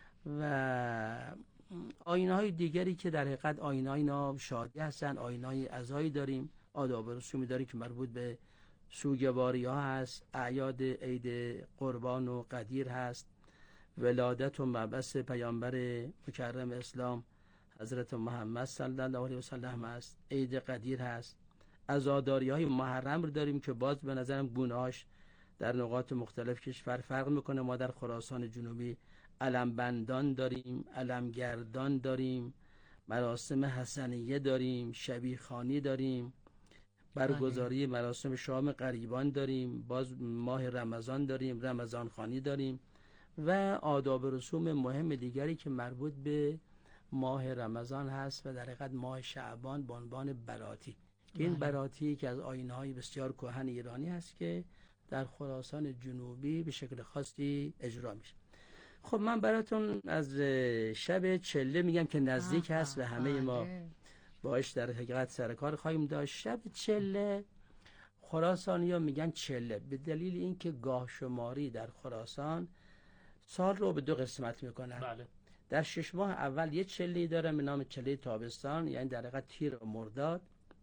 و آیین‌های دیگری که در حقیقت آیین‌های شادی هستن. آیین‌های عزایی داریم، آداب و رسومی داریم که مربوط به سوگواری ها هست، اعیاد عید قربان و قدیر هست، ولادت و مبعث پیامبر مکرم اسلام حضرت محمد صلی الله علیه و سلم هست، عید قدیر هست. عزاداری های محرم رو داریم که باز به نظرم گونه‌هاش در نقاط مختلف کشور فرق میکنه. ما در خراسان جنوبی علمبندان داریم، علمگردان داریم، مراسم حسنیه داریم، شبیخانی داریم، برگزاری مراسم شام غریبان داریم، باز ماه رمضان داریم، رمضان خانی داریم و آداب و رسوم مهم دیگری که مربوط به ماه رمضان هست و در حقیقت ماه شعبان به عنوان براتی. این براتی که از آیین‌های بسیار کهن ایرانی هست که در خراسان جنوبی به شکل خاصی اجرا میشه. خب من براتون از شب چله میگم که نزدیک هست و همه ما باش در حقیقت سرکار خواهیم داشت. شب چله خراسانی ها میگن چله به دلیل اینکه گاه شماری در خراسان سال رو به 2 قسمت میکنن. بله. در 6 ماه اول یه چله داره به نام چله تابستان، یعنی در حقیقت تیر و مرداد،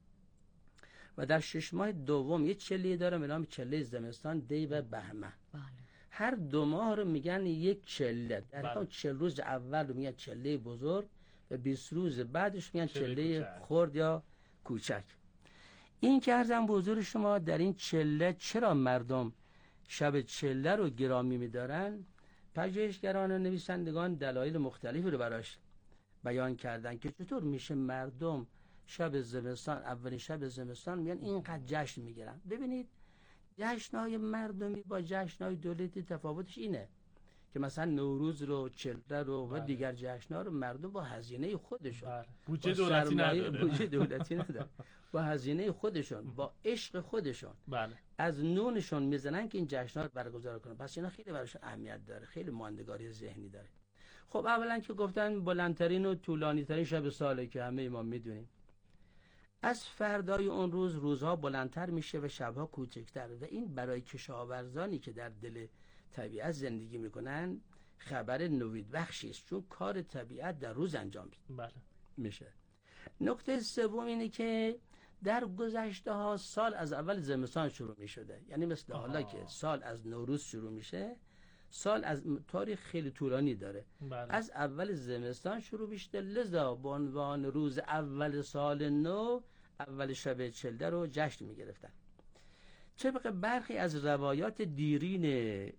و در 6 ماه دوم یه چله داره به نام چله زمستان، دی و بهمن. هر 2 ماه رو میگن یک چله. در حقیقت 40 روز اول رو میگن چله بزرگ و 20 روز بعدش میگن چله خرد یا کوچک. این که عرضم به حضور شما در این چله چرا مردم شب چله رو گرامی میدارن، پژوهشگران و نویسندگان دلایل مختلفی رو براش بیان کردن که چطور میشه مردم شب زمستان، اولین شب زمستان میگن اینقدر جشن میگیرن. ببینید جشن‌های مردمی با جشن‌های دولتی تفاوتش اینه که مثلا نوروز رو، چله رو و دیگر جشن‌ها رو مردم با هزینه خودشون، بودجه دولتی نداره، بودجه دولتی نداره، با هزینه خودشون، با عشق خودشون از نونشون میزنن که این جشن‌ها رو برگزار کنن. پس اینا خیلی براشون اهمیت داره، خیلی ماندگاری ذهنی داره. خب اولا که گفتن بلندترین و طولانی‌ترین شب ساله که همه ما میدونیم. از فردای اون روز روزها بلندتر میشه و شبها کوچکتر و این برای کشاورزانی که در دل طبیعت زندگی میکنن خبر نوید بخشی است، چون کار طبیعت در روز انجام میشه. نکته سوم اینه که در گذشته ها سال از اول زمستان شروع میشده، یعنی مثل حالا که سال از نوروز شروع میشه، سال از تاریخ خیلی طولانی داره. از اول زمستان شروع میشه، لذا به عنوان روز اول سال نو اول شب چله رو جشن میگرفتن. طبق برخی از روایات دیرین